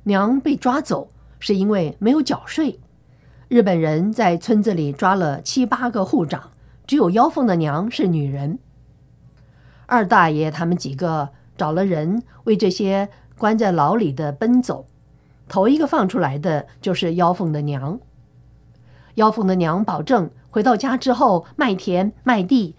娘被抓走是因为没有缴税。日本人在村子里抓了7、8个户长，只有妖凤的娘是女人。二大爷他们几个找了人为这些关在牢里的奔走，头一个放出来的就是妖凤的娘。妖凤的娘保证回到家之后卖田卖地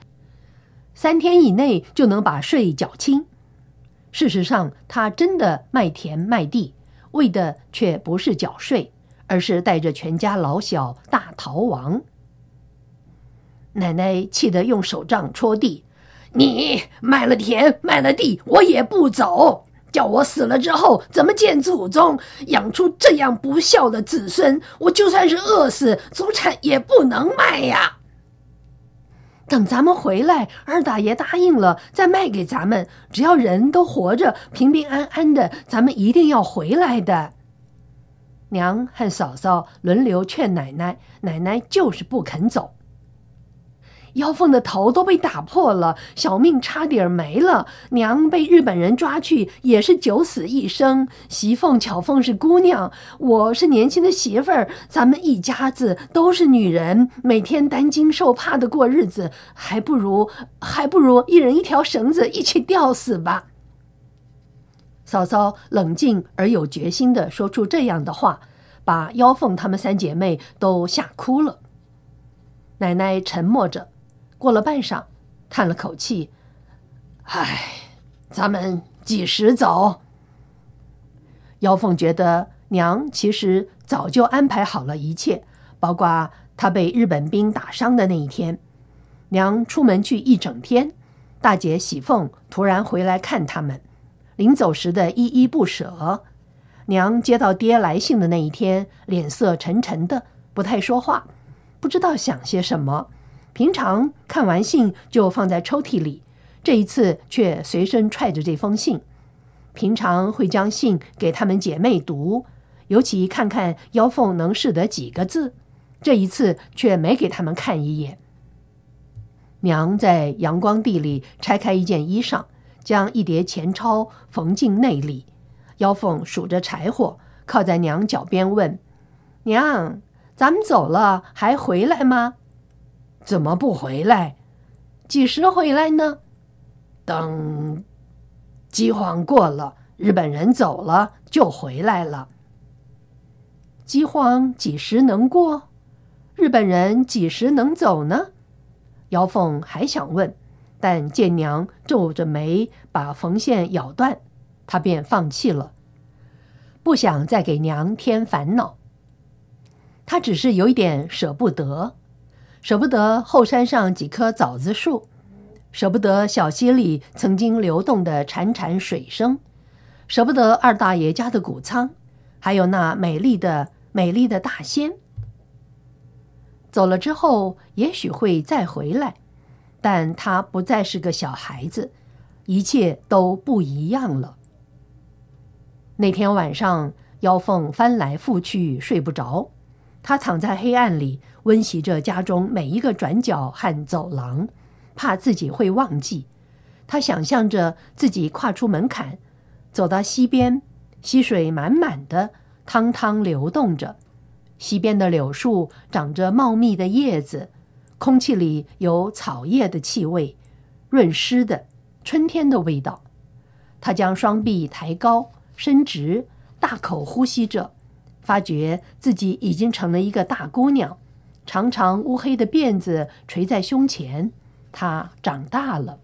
，3天以内就能把税缴清。事实上，她真的卖田卖地，为的却不是缴税，而是带着全家老小大逃亡。奶奶气得用手杖戳地，你卖了田卖了地，我也不走，叫我死了之后怎么见祖宗？养出这样不孝的子孙，我就算是饿死，祖产也不能卖呀。等咱们回来，二大爷答应了，再卖给咱们，只要人都活着，平平安安的，咱们一定要回来的。娘和嫂嫂轮流劝奶奶，奶奶就是不肯走。妖凤的头都被打破了，小命差点没了。娘被日本人抓去，也是9死1生。媳凤、巧凤是姑娘，我是年轻的媳妇儿，咱们一家子都是女人，每天担惊受怕的过日子，还不如一人一条绳子一起吊死吧。嫂嫂冷静而有决心地说出这样的话，把妖凤她们3姐妹都吓哭了。奶奶沉默着，过了半晌，叹了口气：“唉，咱们几时走？”妖凤觉得娘其实早就安排好了一切，包括她被日本兵打伤的那一天。娘出门去1整天，大姐喜凤突然回来看他们，临走时的依依不舍。娘接到爹来信的那一天，脸色沉沉的，不太说话，不知道想些什么。平常看完信就放在抽屉里，这一次却随身揣着这封信。平常会将信给她们姐妹读，尤其看看妖凤能识得几个字，这一次却没给她们看一眼。娘在阳光地里拆开一件衣裳，将1叠钱钞缝进内里。妖凤数着柴火，靠在娘脚边问：“娘，咱们走了还回来吗？”“怎么不回来？”“几时回来呢？”“等饥荒过了，日本人走了就回来了。”“饥荒几时能过？日本人几时能走呢？”妖凤还想问，但见娘皱着眉把缝线咬断，她便放弃了，不想再给娘添烦恼。她只是有一点舍不得，舍不得后山上几棵枣子树，舍不得小溪里曾经流动的潺潺水声，舍不得二大爷家的谷仓，还有那美丽的大仙。走了之后也许会再回来，但他不再是个小孩子，一切都不一样了。那天晚上，妖凤翻来覆去睡不着，她躺在黑暗里温习着家中每一个转角和走廊，怕自己会忘记。她想象着自己跨出门槛，走到溪边，溪水满满的，汤汤流动着。溪边的柳树长着茂密的叶子，空气里有草叶的气味，润湿的春天的味道。她将双臂抬高伸直，大口呼吸着，发觉自己已经成了一个大姑娘，长长乌黑的辫子垂在胸前，她长大了。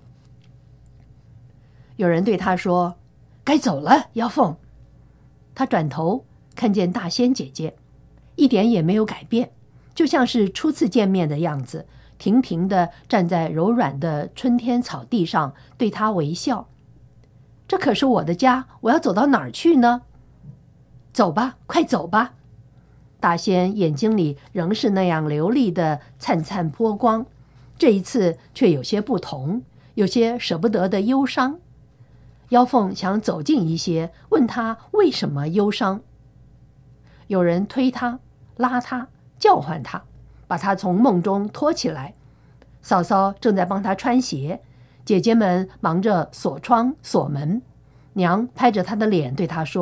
有人对她说：“该走了，妖凤。”她转头看见大仙姐姐，一点也没有改变，就像是初次见面的样子，亭亭地站在柔软的春天草地上，对她微笑。“这可是我的家，我要走到哪儿去呢？”“走吧，快走吧。”大仙眼睛里仍是那样流利的灿灿波光，这一次却有些不同，有些舍不得的忧伤。妖凤想走近一些，问他为什么忧伤。有人推他拉他叫唤他，把他从梦中拖起来。嫂嫂正在帮他穿鞋，姐姐们忙着锁窗锁门。娘拍着他的脸对他说：“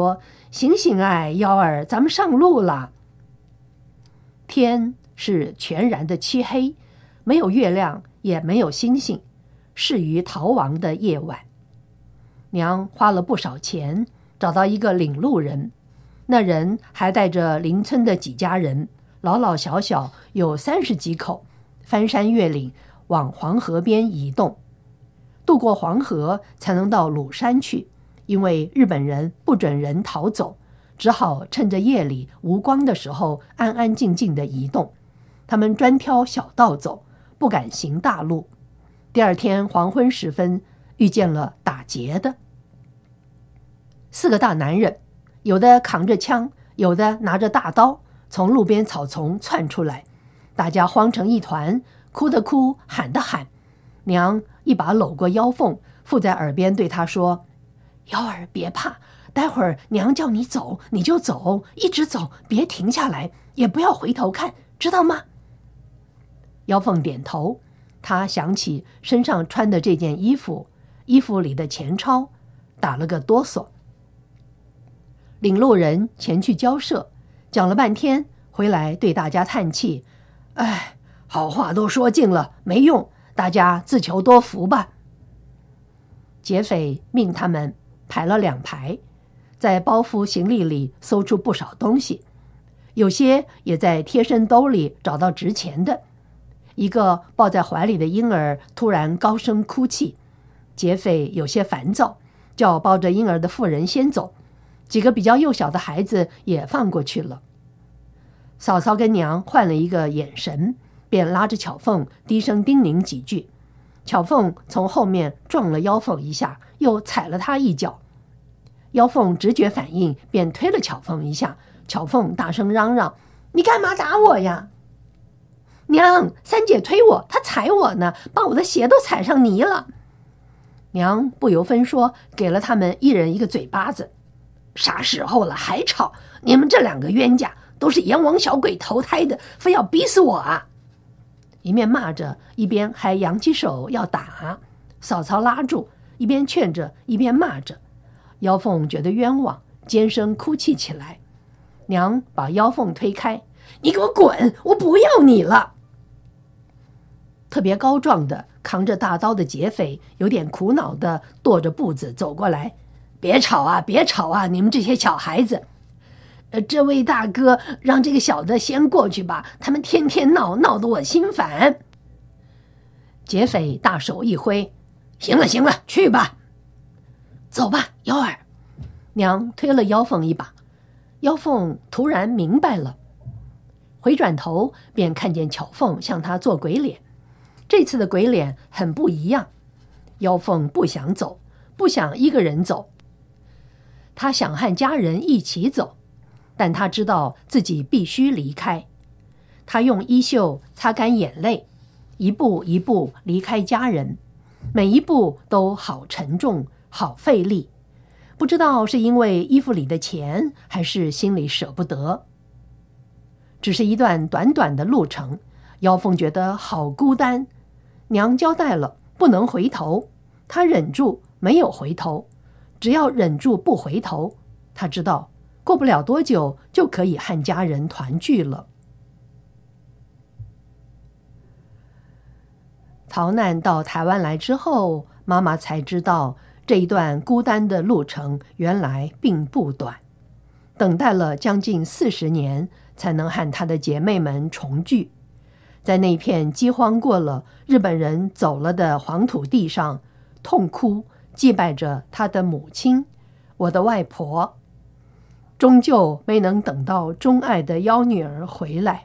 醒醒哎，幺儿，咱们上路了。天是全然的漆黑，没有月亮，也没有星星，适于逃亡的夜晚。娘花了不少钱找到一个领路人，那人还带着邻村的几家人，老老小小有30几口，翻山越岭往黄河边移动。渡过黄河才能到鲁山去，因为日本人不准人逃走，只好趁着夜里无光的时候安安静静地移动。他们专挑小道走，不敢行大路。第二天黄昏时分，遇见了打劫的4个大男人，有的扛着枪，有的拿着大刀，从路边草丛窜出来，大家慌成一团，哭的哭，喊的喊。娘一把搂过腰凤，附在耳边对他说：“幺儿别怕，待会儿娘叫你走你就走，一直走，别停下来，也不要回头看，知道吗？”腰凤点头，她想起身上穿的这件衣服，衣服里的钱钞，打了个哆嗦。领路人前去交涉，讲了半天，回来对大家叹气：“哎，好话都说尽了，没用，大家自求多福吧。”劫匪命他们排了2排，在包袱行李里搜出不少东西，有些也在贴身兜里找到值钱的。一个抱在怀里的婴儿突然高声哭泣，劫匪有些烦躁，叫抱着婴儿的妇人先走，几个比较幼小的孩子也放过去了。嫂嫂跟娘换了一个眼神，便拉着巧凤低声叮咛几句。巧凤从后面撞了腰凤一下，又踩了她一脚。腰凤直觉反应，便推了巧凤一下。巧凤大声嚷嚷：“你干嘛打我呀？”“娘，三姐推我，她踩我呢，把我的鞋都踩上泥了。”娘不由分说，给了他们一人一个嘴巴子。“啥时候了还吵？你们这2个冤家都是阎王小鬼投胎的，非要逼死我啊！”一面骂着，一边还扬起手要打。嫂嫂拉住，一边劝着，一边骂着。腰凤觉得冤枉，尖声哭泣起来。娘把腰凤推开：“你给我滚，我不要你了！”特别高壮的扛着大刀的劫匪有点苦恼的跺着步子走过来：“别吵啊，别吵啊，你们这些小孩子！这位大哥，让这个小的先过去吧，他们天天闹，闹得我心烦。”劫匪大手一挥：“行了行了，去吧。”“走吧，幺儿。”娘推了腰凤一把。腰凤突然明白了，回转头便看见巧凤向他做鬼脸。这次的鬼脸很不一样。腰凤不想走，不想一个人走，他想和家人一起走，但他知道自己必须离开。他用衣袖擦干眼泪，一步一步离开家人，每一步都好沉重，好费力。不知道是因为衣服里的钱，还是心里舍不得。只是一段短短的路程，腰凤觉得好孤单。娘交代了，不能回头，他忍住没有回头。只要忍住不回头，他知道过不了多久就可以和家人团聚了。逃难到台湾来之后，妈妈才知道这一段孤单的路程原来并不短，等待了将近40年才能和她的姐妹们重聚。在那片饥荒过了，日本人走了的黄土地上，痛哭祭拜着她的母亲，我的外婆，终究没能等到钟爱的幺女儿回来。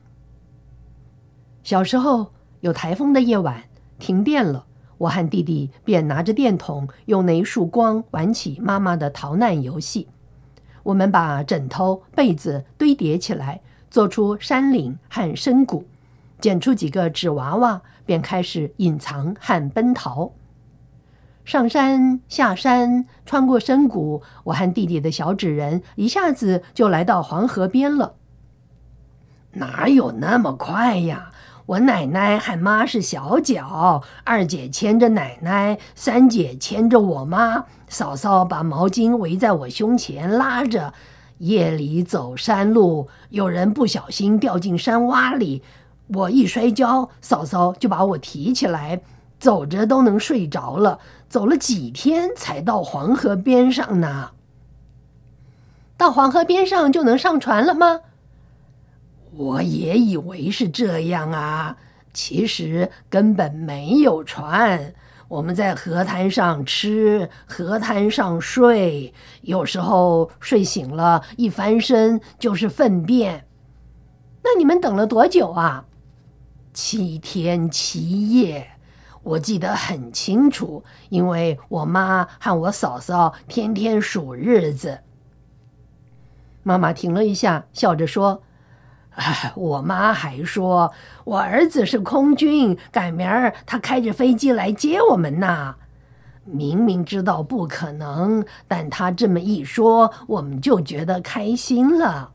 小时候有台风的夜晚，停电了，我和弟弟便拿着电筒，用那一束光玩起妈妈的逃难游戏。我们把枕头、被子堆叠起来，做出山岭和深谷，捡出几个纸娃娃，便开始隐藏和奔逃。上山下山，穿过深谷，我和弟弟的小纸人一下子就来到黄河边了。哪有那么快呀？ 我奶奶和妈是小脚，二姐牵着奶奶，三姐牵着我妈，嫂嫂把毛巾围在我胸前拉着。夜里走山路，有人不小心掉进山洼里，我一摔跤，嫂嫂就把我提起来，走着都能睡着了，走了几天才到黄河边上呢。到黄河边上就能上船了吗？我也以为是这样啊，其实根本没有船。我们在河滩上吃，河滩上睡，有时候睡醒了，一翻身就是粪便。那你们等了多久啊？7天7夜，我记得很清楚，因为我妈和我嫂嫂天天数日子。妈妈停了一下，笑着说，我妈还说，我儿子是空军，赶明儿他开着飞机来接我们呢。明明知道不可能，但他这么一说，我们就觉得开心了。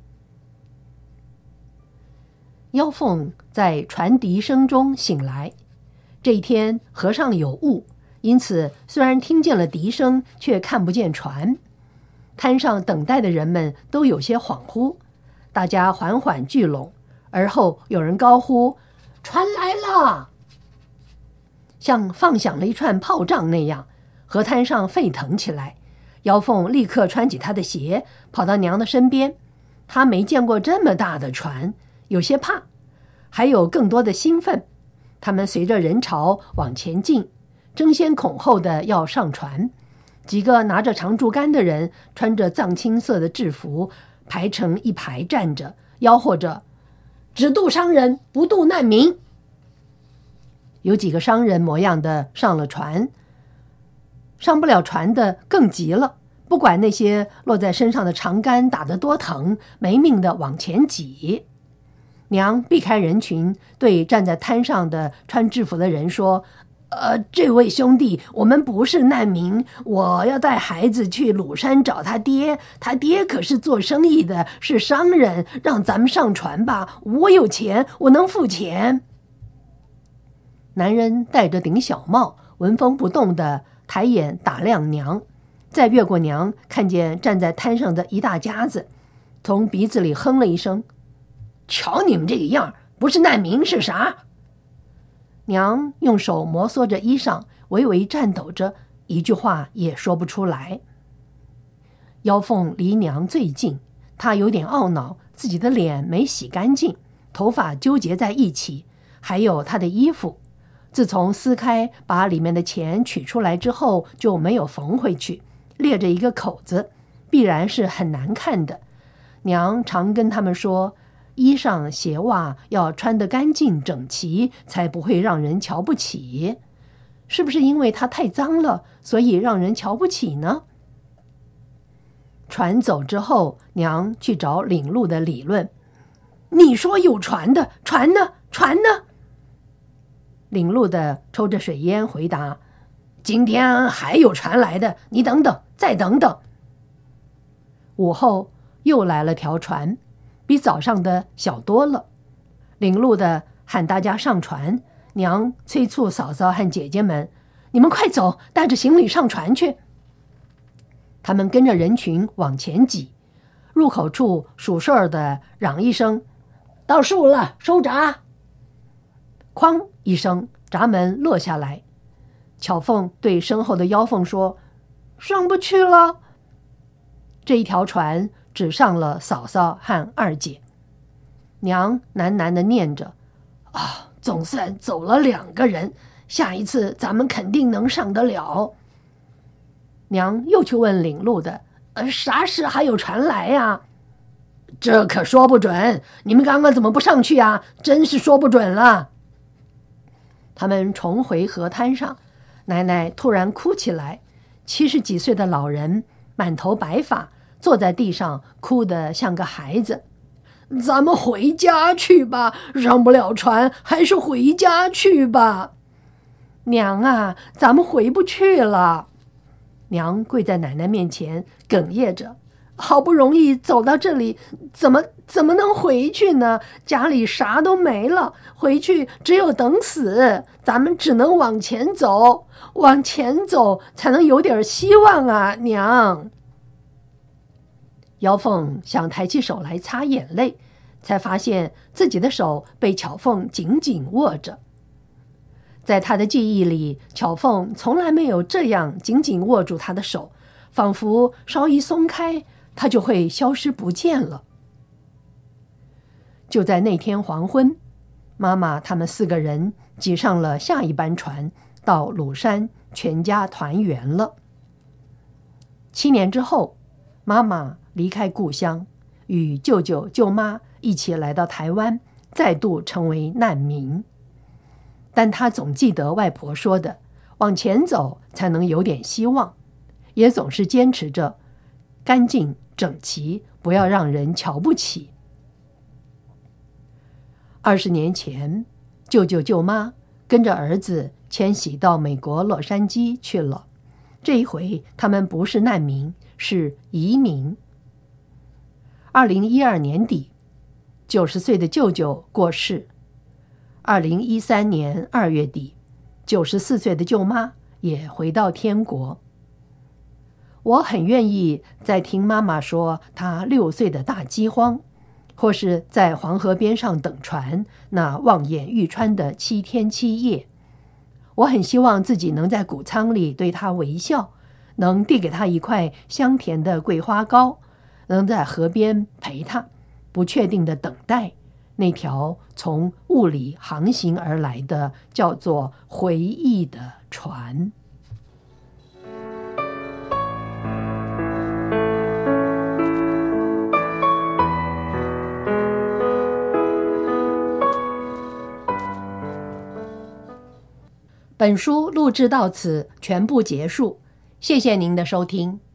妖凤在船笛声中醒来。这一天河上有雾，因此虽然听见了笛声，却看不见船。滩上等待的人们都有些恍惚，大家缓缓聚拢，而后有人高呼：“船来了！”像放响了一串炮仗那样，河滩上沸腾起来。妖凤立刻穿起她的鞋，跑到娘的身边。她没见过这么大的船，有些怕，还有更多的兴奋。他们随着人潮往前进，争先恐后的要上船。几个拿着长竹竿的人穿着藏青色的制服，排成一排站着，吆喝着：“只渡商人，不渡难民。”有几个商人模样的上了船，上不了船的更急了，不管那些落在身上的长竿打得多疼，没命的往前挤。娘避开人群，对站在滩上的穿制服的人说：“这位兄弟，我们不是难民，我要带孩子去鲁山找他爹，他爹可是做生意的，是商人，让咱们上船吧，我有钱，我能付钱。”男人戴着顶小帽，纹风不动地抬眼打量娘，再越过娘，看见站在滩上的一大家子，从鼻子里哼了一声：“瞧你们这个样，不是难民是啥？”娘用手摩挲着衣裳，微微颤抖着，一句话也说不出来。妖凤离娘最近，她有点懊恼，自己的脸没洗干净，头发纠结在一起，还有她的衣服，自从撕开把里面的钱取出来之后，就没有缝回去，裂着一个口子，必然是很难看的。娘常跟他们说，衣裳鞋袜要穿得干净整齐，才不会让人瞧不起。是不是因为它太脏了，所以让人瞧不起呢？船走之后，娘去找领路的理论：“你说有船的，船呢？船呢？”领路的抽着水烟回答：“今天还有船来的，你等等，再等等。”午后又来了条船，比早上的小多了。领路的喊大家上船，娘催促嫂嫂和姐姐们：“你们快走，带着行李上船去。”他们跟着人群往前挤，入口处属事儿的嚷一声：“到数了，收闸！”哐一声，闸门落下来。巧凤对身后的妖凤说：“上不去了。”这一条船只上了嫂嫂和二姐。娘喃喃地念着：“总算走了2个人，下一次咱们肯定能上得了。”娘又去问领路的：“啥时还有船来呀？”“这可说不准，你们刚刚怎么不上去啊？真是说不准了。”他们重回河滩上，奶奶突然哭起来，70几岁的老人满头白发，坐在地上哭得像个孩子。“咱们回家去吧，上不了船，还是回家去吧。”“娘啊，咱们回不去了。”娘跪在奶奶面前哽咽着：“ 好不容易走到这里，怎么能回去呢？家里啥都没了，回去只有等死。咱们只能往前走，往前走才能有点希望啊，娘。”姚凤想抬起手来擦眼泪，才发现自己的手被巧凤紧紧握着。在他的记忆里，巧凤从来没有这样紧紧握住他的手，仿佛稍一松开，他就会消失不见了。就在那天黄昏，妈妈他们4个人挤上了下一班船，到鲁山，全家团圆了。7年之后，妈妈离开故乡，与舅舅舅妈一起来到台湾，再度成为难民。但她总记得外婆说的，往前走才能有点希望，也总是坚持着干净整齐，不要让人瞧不起。20年前，舅舅舅妈跟着儿子迁徙到美国洛杉矶去了。这一回他们不是难民，是移民。2012年底，90岁的舅舅过世。2013年2月底，94岁的舅妈也回到天国。我很愿意再听妈妈说她6岁的大饥荒，或是在黄河边上等船，那望眼欲穿的7天7夜。我很希望自己能在谷仓里对她微笑，能递给她一块香甜的桂花糕，能在河边陪她，不确定的等待那条从雾里航行而来的叫做回忆的船。本书录制到此全部结束，谢谢您的收听。